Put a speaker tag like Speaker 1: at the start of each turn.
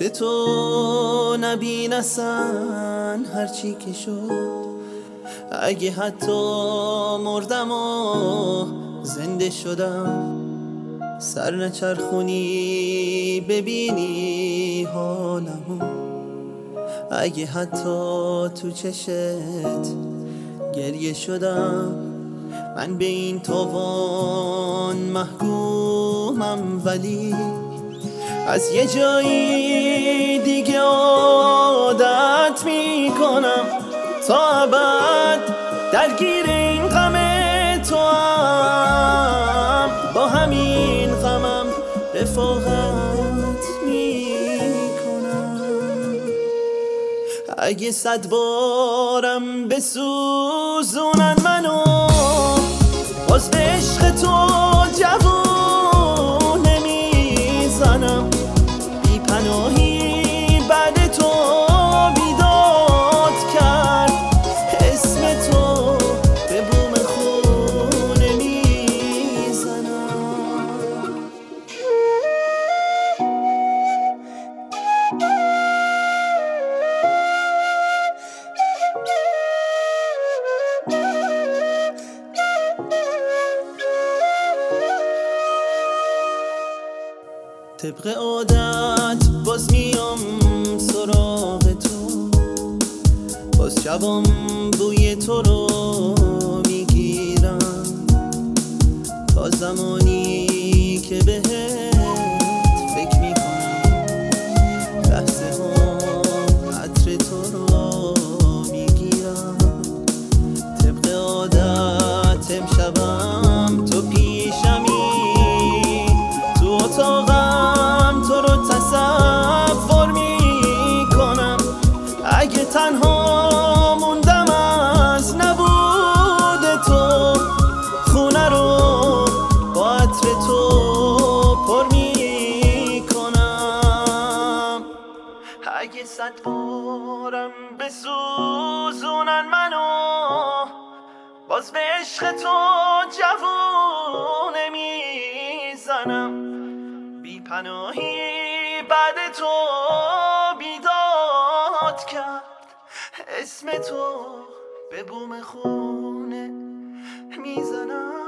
Speaker 1: به تو نبینستن هرچی که شد. اگه حتی مردم و زنده شدم، سر نچرخونی ببینی حالمو. اگه حتی تو چشت گریه شدم، من به این تاوان محکومم، ولی از یه جایی دیگه عادت میکنم تا ابد درگیر این غم تو هم، با همین غمم رفاقت میکنم. اگه 100 بارم بسوزونن منو، باز به عشق تو جوون نمیزنم. بی پناهی بعد تو بیداد کرد، اسم تو به بوم خونه میزنم. طبق عادت باز میام سراغ تو، باز شبام بوی تو رو میگیرم، تا زمانی که بهت فکر میکنم، لحظه ها عطر تو رو میگیرم. طبق عادت امشبم تو پیشمی، تو اتاقم تو رو تصور میکنم. اگه تنها موندم از نبود تو، خونه رو با عطر تو پر میکنم. اگه 100 بارم بسوزونن منو، باز به عشق تو جوون نمیزنم. بی پناهی بعد تو بیداد کرد، اسم تو به بوم خونه میزنم.